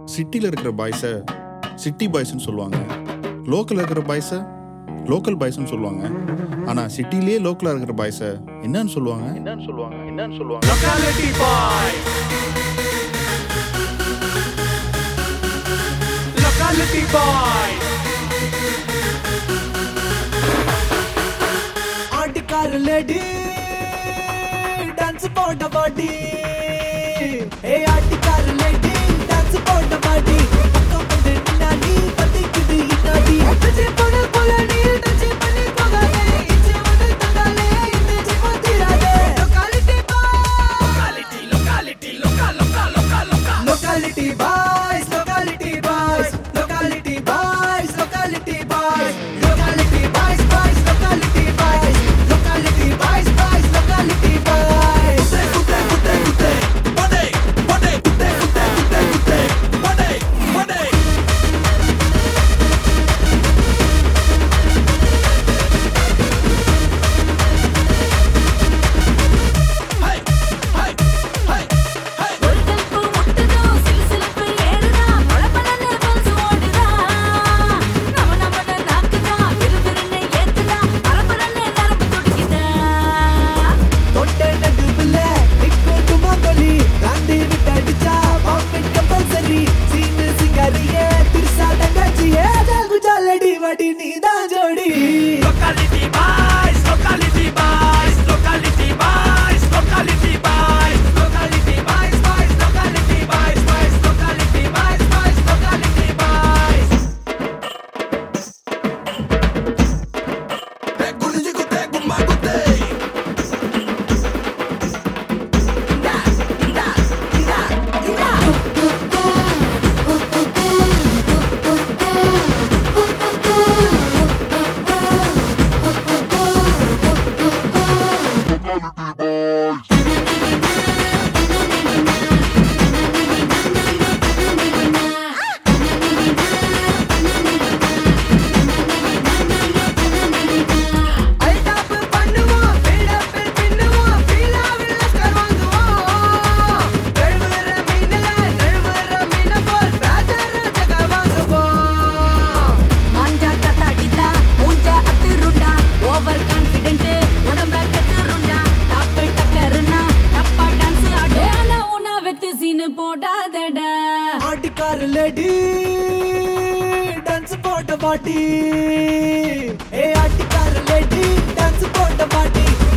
சிட்டியில் இருக்கிற பாய்ஸை சிட்டி பாய்ஸ்ன்னு சொல்லுவாங்க, லோக்கலில் இருக்கிற பாய்ஸை லோக்கல் பாய்ஸ்ன்னு சொல்லுவாங்க. ஆனால் சிட்டிலேயே லோக்கலாக இருக்கிற பாய்ஸை என்னன்னு சொல்லுவாங்க? Locality boy. Locality boy. ஆட்டிக்கார லேடி டான்ஸ் போட்ட பாட்டி, ஏ ஆட்டிக்கார லேடி டான்ஸ் போட்ட பாட்டி, பக்கம் வந்து நின்னாடி பத்திக்குது இன்னாடி, டச் பண்ண போல நீ டச் பண்ணி போகாதே, இச்சே வந்து தந்தாலே இந்த ஜெப தீராதே. Locality boy, locality boys, locality boys, locality boys, locality boys, locality boys boys, locality boys, locality boys boys, locality boys. குத்தே குத்தே குத்தே படே படே குத்தே குத்தே குத்தே குத்தே படே படே. ஹை ஹை ஹை ஹை. ஒரு கல்பு முட்டுதோ சிலுசிலுப்பு ஏறுதா பளபளன்னு பல்ஸ் ஓடுதா நமனமன நாக்குதா விறுவிறுன்னு ஏத்துதா பரபரன்னு நரம்பு துடிக்குதா தொட்டே நடுவுல நிக்கட்டுமா கொலி, தாண்டி விட்டடிச்சா பாம்பெட் கம்பல்சரி, சீனு சிங்காரியே திருசா தங்கச்சியே, ஜாகு ஜாலடி வடி நீதான் ஜோடி. Locality boys, locality boys, locality boys, locality boys, locality boys, boys, locality boys, boys, locality boys, boys, locality boys. Hey, guliji kutte, gumma kutte. இந்தா இந்தா இந்தா இந்தா. அல்டாப் பண்ணுவோம், பில்டப் பின்னுவோம், பீலாவில் லஸ்கர் வாங்குவோம், நழுவுற மீன போல் ராஜர ஜக வாங்குவோம். மாஞ்சா கத்தாடிதா மூஞ்சா அத்துருண்டா ஓவர் கான்ஃபிடென்ட் உடம்ப கத்துருண்டா டாப் டக்கர்னா டப்பா டான்ஸ் ஆடேனா உனா வெத்து சீன் போடாதடா ஆட்டிக்கார லேடி டான்ஸ் போட்ட பாட்டி, ஏ ஆட்டிக்கார லேடி டான்ஸ் போட்ட பாட்டி,